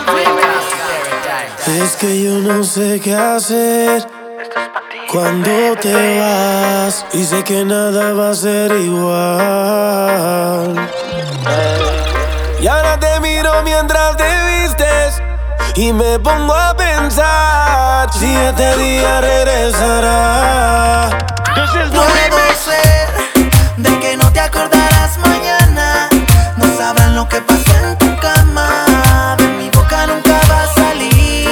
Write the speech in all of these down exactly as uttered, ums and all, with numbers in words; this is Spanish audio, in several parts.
Es que yo no sé qué hacer cuando te vas y sé que nada va a ser igual. Y ahora te miro mientras te vistes y me pongo a pensar si este día regresará. Puedo ser de que no te acordarás mañana. No sabrán lo que pasó en tu cama. De mi boca nunca va a salir.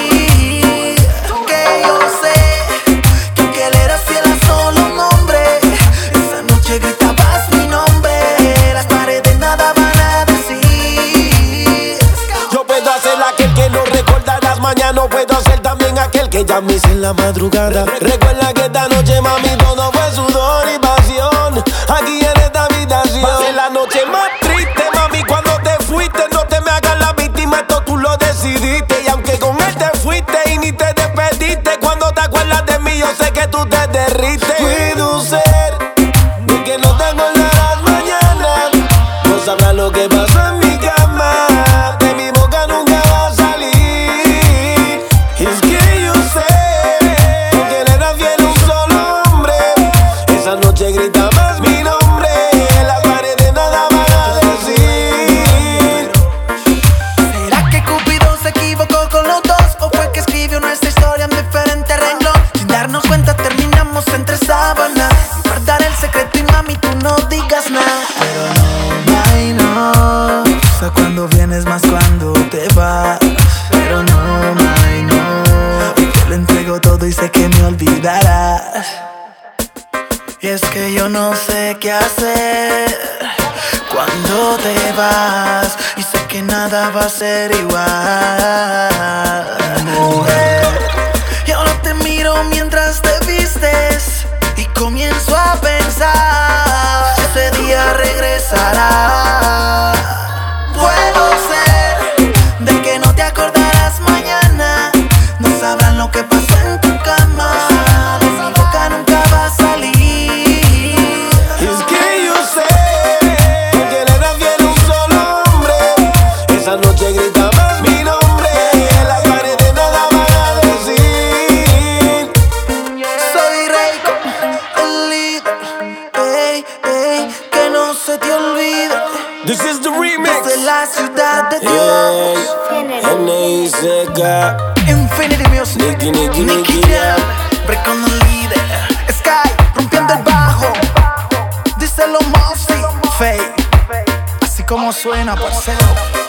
Que yo sé que aunque le eras fiel a solo un hombre, esa noche gritabas mi nombre. Las paredes nada van a decir. Yo puedo hacer aquel que no recordarás mañana. Puedo ser también aquel que llames en la madrugada. Recuerda que esta noche, mami, todo fue sudor y pasión. Aquí en esta habitación pasé la noche más triste, mami, cuando te fuiste. No te me hagas la víctima, esto tú lo decidiste. Y aunque con él te fuiste y ni te despediste, cuando te acuerdas de mí yo sé que tú te derrites. Puedo ser de que no te acordarás mañana. No sabrás lo que pasó en mi cama. De mi boca nunca va a salir. Es que yo sé que le era fiel a un solo hombre. Esa noche grita más mi nombre. Las paredes nada van a decir. ¿Será que Cupido se equivocó con los dos? ¿O fue que escribió nuestra historia en diferente renglón? Sin darnos cuenta terminamos entre sábanas. Guardar el secreto y mami tú no digas nada. Pero no, ay no. Sé cuando vienes más cuando te vas. Pero no, ay no. Hoy te lo entrego todo y sé que me olvidarás. Y es que yo no sé qué hacer cuando te vas y sé que nada va a ser igual, mujer. Y ahora te miro mientras te vistes y comienzo a pensar si ese día regresará. Puedo ser de que no te acordarás mañana. No sabrán lo que pasó en tu cama. De mi boca nunca va a salir. Es que yo sé que le era fiel a un solo hombre. Esa noche grita más mi nombre. Las paredes nada van a decir. Soy Reiko, el líder. Ey, ey, que no se te olvide. This is the remix. Desde la ciudad de Yeah. Dios. N I C K. Infinity Music. Nicky, Nicky, Nicky Nicky Jam. Break on the líder. Sky, rompiendo el bajo. Díselo Mossy. Faye. Así como suena, parcero.